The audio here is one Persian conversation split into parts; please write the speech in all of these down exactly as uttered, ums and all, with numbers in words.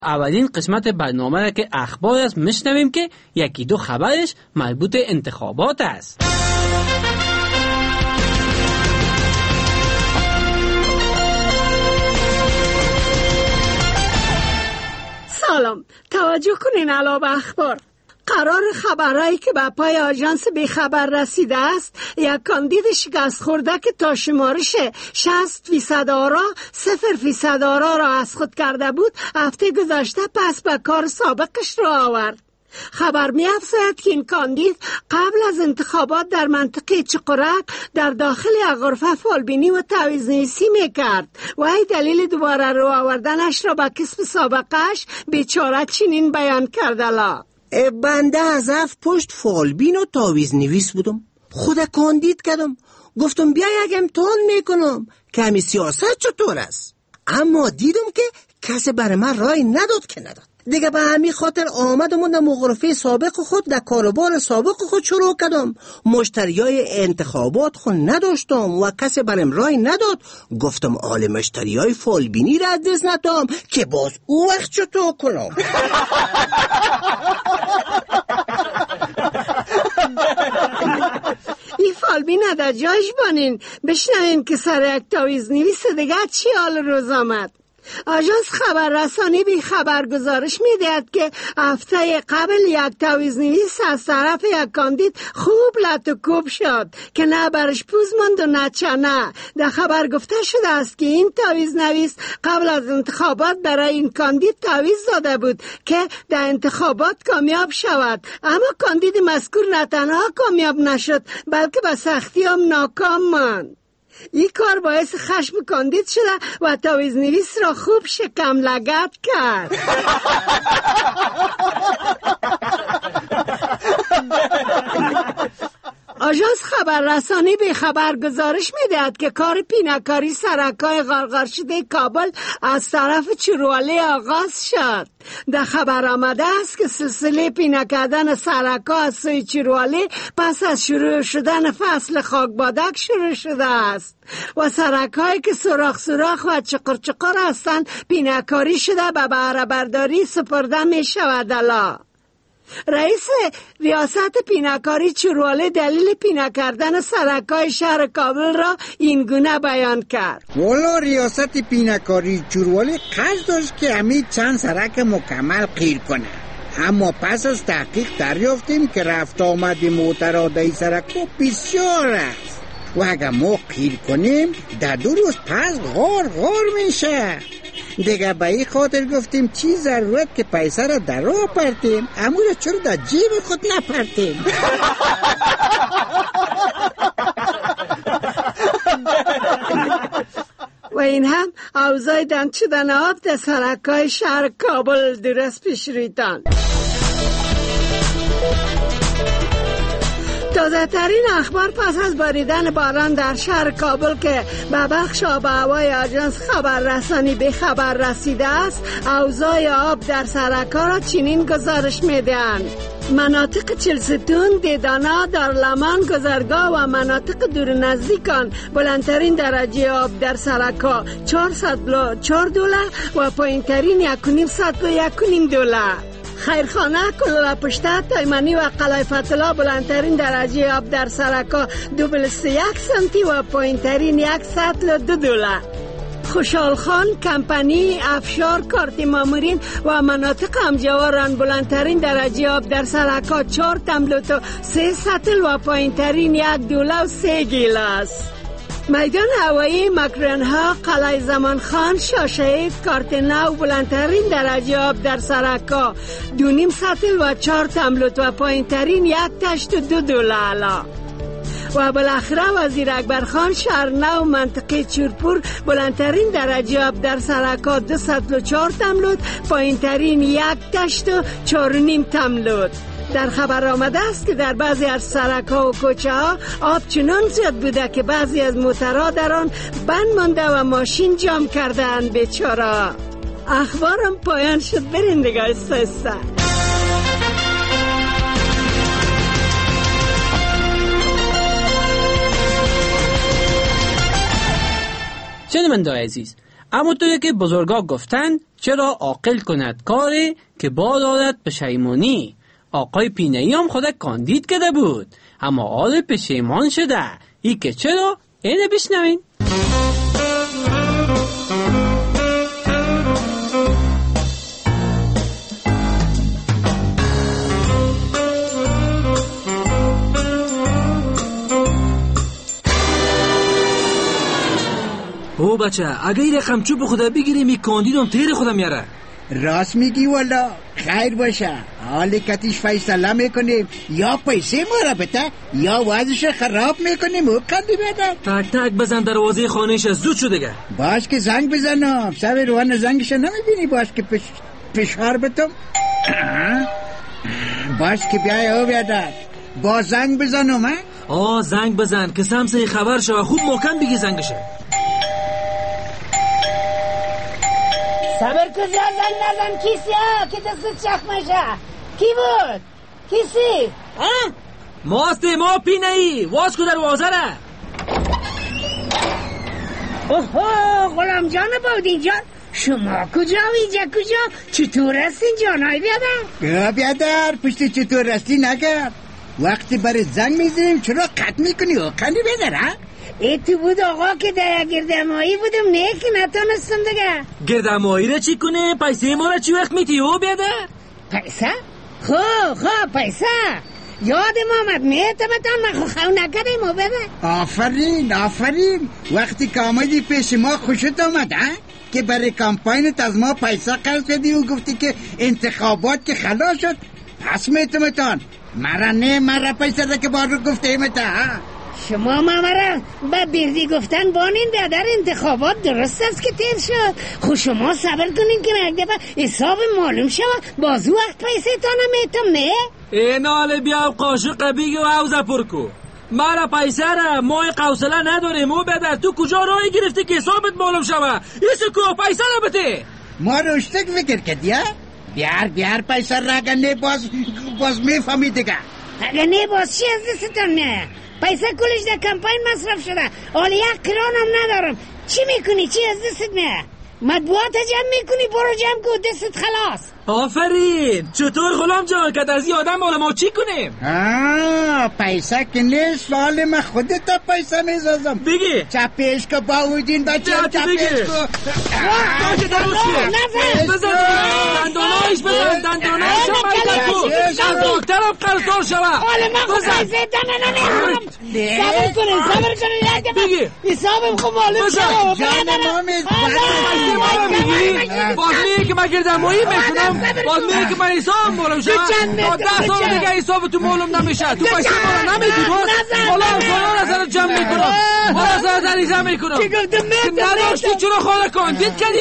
اولین قسمت برنامه را که اخبار است میشنویم که یکی دو خبرش مربوط انتخابات است. سلام، توجه کنین علاوه اخبار. قرار خبرهایی که به پای آژانس بیخبر رسیده است، یک کاندید شکست خورده که تا شمارش شصت فیصد آرا صفر فیصد آرا را از خود کرده بود، هفته گذشته پس به کار سابقش را آورد. خبر می افزاید که این کاندید قبل از انتخابات در منطقه چقرک در داخل یک غرفه فالبینی و تعویض‌نویسی می کرد و ای دلیل دوباره رو آوردنش را به کسب سابقش بیچاره چنین بیان کرده. لا بنده از اف پشت فالبین و تعویض نویس بودم، خود کاندید کردم، گفتم بیا یک امتحان میکنم که همی سیاست چطور است، اما دیدم که کسی برای من رای نداد که نداد. دیگه به همین خاطر آمدم و در مغرفه سابق خود در کاروبار سابق خود شروع کردم. مشتریای انتخابات خود نداشتم و کسی برام رای نداد. گفتم آل مشتریای فالبینی را از دست ندم که باز او وقت چطور کنم. این فالبین در جایش بانین بشنوین که سر یک تعویض نویس دیگه چی حال روز آمد. آژانس خبررسانی بی خبر گزارش می‌دهد که هفته قبل یک تعویض نویس از طرف یک کاندید خوب لط و کوب شد که نه برش پوز ماند و نه چنه. در خبر گفته شده است که این تعویض نویس قبل از انتخابات برای این کاندید تعویض داده بود که در انتخابات کامیاب شود، اما کاندید مذکور نه تنها کامیاب نشد بلکه به سختی هم ناکام ماند. این کار باعث خشم کاندید شده و تعویض نویس را خوب شکم لگد کرد. آژانس خبررسانی به خبر گزارش می‌دهد که کار پینه‌کاری سرکای غارغار شده کابل از طرف چروالي آغاز شد. در خبر آمده است که سلسله پینه کردن سرکا از سوی چروالي پس از شروع شدن فصل خاکبادک شروع شده است و سرکایی که سوراخ سوراخ و چقر چقر هستند پینه‌کاری شده به بهره برداری سپرده می شود. الا رئیس ریاست پینه‌کاری چروالي دلیل پینه کردن سرکای شهر کابل را این گونه بیان کرد. والا ریاست پینه‌کاری چروالي قصد داشت که همین چند سرک مکمل قیر کنه، اما پس از تحقیق دریافتیم که رفت آمد موترادهی سرک بسیار است و اگر ما قیر کنیم در دو روز پس غار غار میشه. دیگه به این خاطر گفتیم چی ضرورت که پیسه را در راه پرتیم، اما را چرا در جیب خود نپرتیم. و این هم اوضاع دم شدن آب در سرکای شهر کابل درست پیش ریتان. تازه ترین اخبار پس از باریدن باران در شهر کابل که به بخش آب و هوای آژانس خبررسانی به خبر رسیده است، اوضاع آب در سرک‌ها را چنین گزارش می‌دهند: مناطق چلستون، دیدانا، دارالمان، گذرگاه و مناطق دور نزدیکان بلندترین درجه آب در سرک‌ها چهارصد و چهار دلار و پایین‌ترین یک و نیم صد و یک و نیم دلار. خیرخانه، کلولا پشته، تایمانی و قلعه فتح بلندترین درجه آب در سرکا دو سی و یک سانتی و پایین‌ترین صد و دو دلار. خوشحال خان، کمپانی، افشار، کارت مامورین و مناطق همجواران بلندترین درجه آب در سرکا چهار تملت و سه سطل و پایین‌ترین یک دلار و سه گیلاس. میدان هوایی مکرانها، قلعه زمان خان، شاشهید، کارت نو بلندترین درجه آب در سرکا دو نیم سطل و چهار تملت و پایین‌ترین یک تشت و دو دلار. و بالاخره وزیر اکبر خان، شهر نو، منطقه چورپور بلندترین درجه آب در سرکا دو صد و چهار تملت، پایین‌ترین یک تشت و چهار و نیم تملت. در خبر آمده است که در بعضی از سرک‌ها و کوچه‌ها آب چنان زیاد بوده که بعضی از موترها در آن بند مانده و ماشین جام کردند. بیچاره. اخبارم پایان شد، برین دیگه استا استا. شنونده‌های عزیز، اما توی که بزرگا گفتن چرا عاقل کند کاری که باد آرد پشیمانی. آقای پینه‌ای هم خود کاندید کرده بود اما حال پشیمان شده. ای که چرا؟ اینه بشنوین. او بچه اگه این رقم چوب خدا بگیریم این کاندیدم تیر خودم میاره. راست میگی والا، خیر باشه. حال کتیش فیصله میکنیم یا پیسه ما را بده یا وضعش خراب میکنیم او کندی بده. تک تک بزن دروازه خانهش زود شده گه. باش که زنگ بزنم. سوی روان زنگش نمیبینی باش که پش... پشار بتم. باش که بیای او بیادر با زنگ بزنم. ها آه زنگ بزن که سمسه خبر شو خوب محکم بگی زنگشه. صبر کجا زنگ نزن. کیسی ها که دست چخمشه؟ کی بود؟ کیسی؟ ها؟ ماسته ما پینه‌ای واز کو دروازه را. اوه غلام جان بودین جان، شما کجا و اینجا کجا؟ چطور هستین جانای بیادر؟ بیادر پشت چطور هستی نگرد. وقتی برای زنگ میزنیم چرا قط میکنی و کنی بیادر ها؟ ای تو بود آقا که در گردمایی بودم نه که نتانستم دیگه. گردمایی را چی کنه؟ پیسه ما را چی وقت میتی او بیادر؟ پیسه؟ خو خو پیسه یادم آمد میتبتان من خو خو نکردیم او بیادر. آفرین آفرین. وقتی که آمدی پیش ما خوشت آمد ها؟ که برای کامپاینت از ما پیسه قرض کردی و گفتی که انتخابات که خلاص شد پس میتمتان مرا نه مرا پیسه را که بارو گفته ایمتا ها. شما مامرا با بیردی گفتن بانین بیادر انتخابات درست است که تیر شد. خود شما صبر کنین که یک دفعه حساب معلوم شد بازو وقت پیسه تا نمیتم نه. این حال بیا قاشق بگی و عوضه پرکو. مرا پیسه را ما قوصله نداریم او بیادر. تو کجا راهی گرفتی که حسابت معلوم شود؟ ایسو کو پیسه را بده. ما روشتک فکر کردی ها؟ بیار بیار پیسه را اگر نه باز باز میفهمی دیگه. اگر نه باز چی از دستتان نه؟ پیسه کلش در کمپاین مصرف شده. حالا یک کرانم ندارم. چی میکنی؟ چی از دستت میه؟ مطبوعات جمع میکنی برو جمع کن دستت خلاص. آفرین. چطور غلام جان که از این آدم مال ما چی کنیم؟ آه پیسه که نیست سوال من خودت تا پیسه میزازم. بگی چپیش که باودین بچه چپیش که باشه دروشی بزن دندانایش بزن دندانایش هم بزن کو از دکترم قرصار شوه. حالا من خود پیسه تنه نمیرم. صبر کنین صبر کنین یک دفعه حسابم خود معلوم شد. جان ما میزد باز میگه که من گردمایی میکنم. باز میگه که من حساب معلوم شد. تا ده سال دیگه حساب تو معلوم نمیشه. تو پیسه ما نمیدی باز حالا سالان از سر جمع میکنم حالا از سر جمع میکنم که گفتم میتم نداشتی چرا خانه کاندید کردی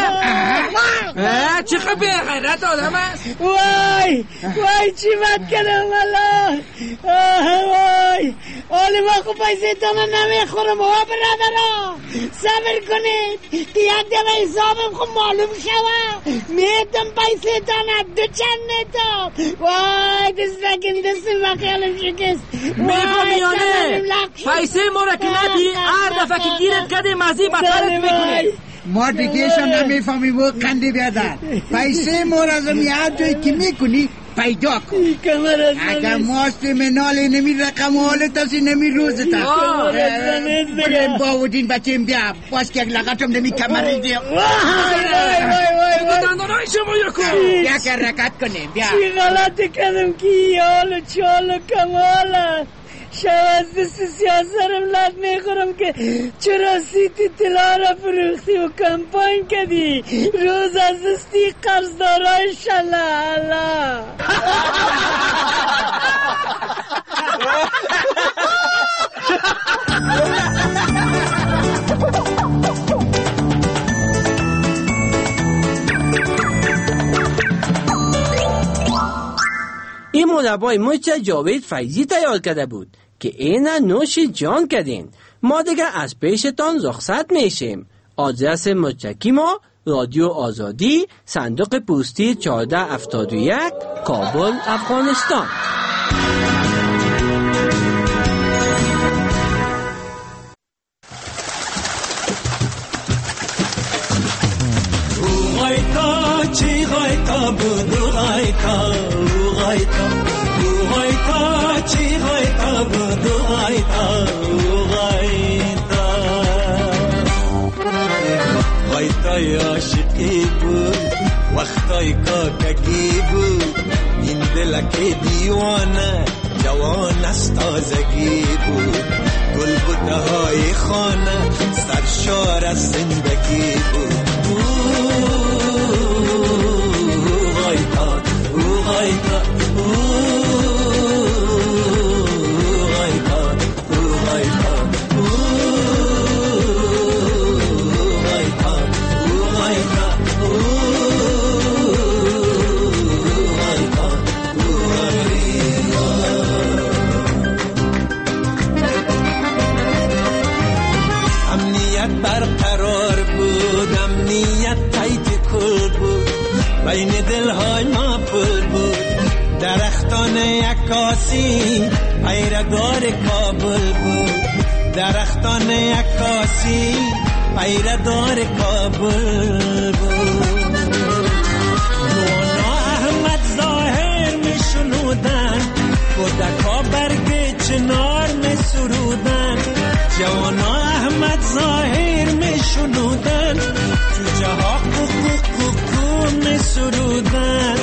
آدم؟ چقدر به غیرت آدم هست. وای وای چی بد کردم الله. وای حالی ما خوب پیسه تانه نمیخورم ها برادرها. صبر کنید که یک دفعه حسابم خوب معلوم شوه. میتم پیسه تانه دو چند میتم. وای دست بکن دست بخیالم شکست. میفهمیانه پیسه ما را که ندی هر دفعه که گیرت کردی مزی بطرت میکنی. ما دیگهشم نمیفهمیم و کندی بیادر. پیسه ما را از هر جایی که میکنی پیدا کن. اگر ماست منال نمی رقم حالت هستی نمی روزت هست. بریم باودین بچیم بیا باز که یک لغتم نمی کمر دیم. دندانای شما یکو یک رکت کنیم بیا. چی غلطی کردم که حال و چال و کمال شب از دست سیاسرم لد میخورم که چرا سیتی طلا را فروختی و کمپاین کردی. روز از دستی قرضدارای شلالا. این مربای مچ جاوید فیضی تیار کرده بود که اینا نوش جان کردین. ما دیگه از پیشتان رخصت میشیم. آدرس مچکی ما رادیو آزادی صندوق پستی چهارده هفتاد و یک کابل افغانستان. بود و غایتا و غایتا و غایتا چی غایتا بود و غایتا و غایتا غایتای عاشقی بود وقتای کاکگی بود این دلک دیوانه جوان از تازگی بود گل بوته های خانه سرشار از زندگی بود غایتا او غایتا بین دلهای ما پل بود درختان عکاسی پیرگار کابل بود درختان عکاسی پیرگار کابل بود نونا احمد ظاهر می شنودن کودکا برگ چنار می سرودن جوانا احمد ظاهر می شنودن جوجه ها می سرودن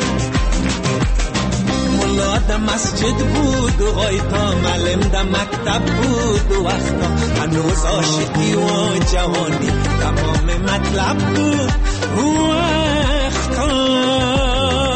ملا ده مسجد بود و غایتا معلم ده مکتب بود و وقتا هنوز عاشقی و جوانی تمام مطلب بود و وقتا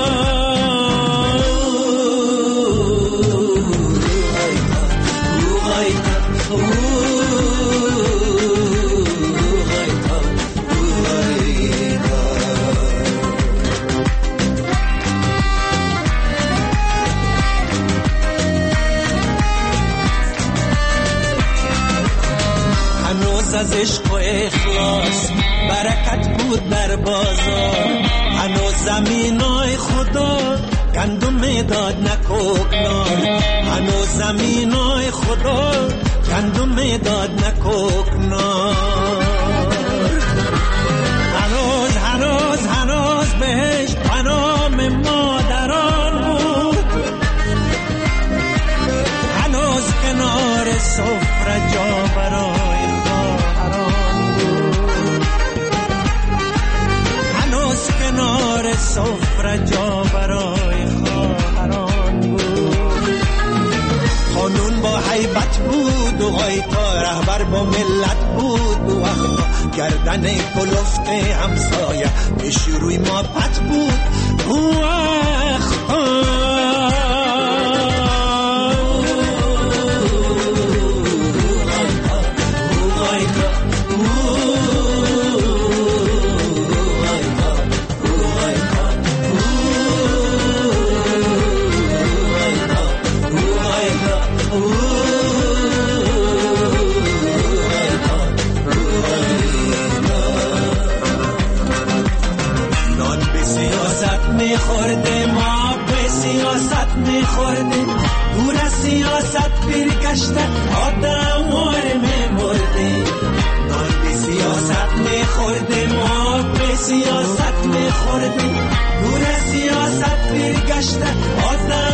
از عشق و اخلاص برکت بود در بازار هنوز زمینای خدا گندم میداد نکوکنار هنوز زمینای خدا گندم میداد نکوکنار هنوز هنوز هنوز بهش پنام مادران بود هنوز کنار سفره جا برای کنار سفره جا برای خواهران بود خانون با حیبت بود و غایتا رهبر با ملت بود و وقتا گردن کلفت همسایه پیش روی ما پت بود و وقتا میخورده ما به سیاست میخورده دور از سیاست برگشته آدم واره میمرده نان به سیاست میخورده ما به سیاست میخورده دور از سیاست برگشته آدم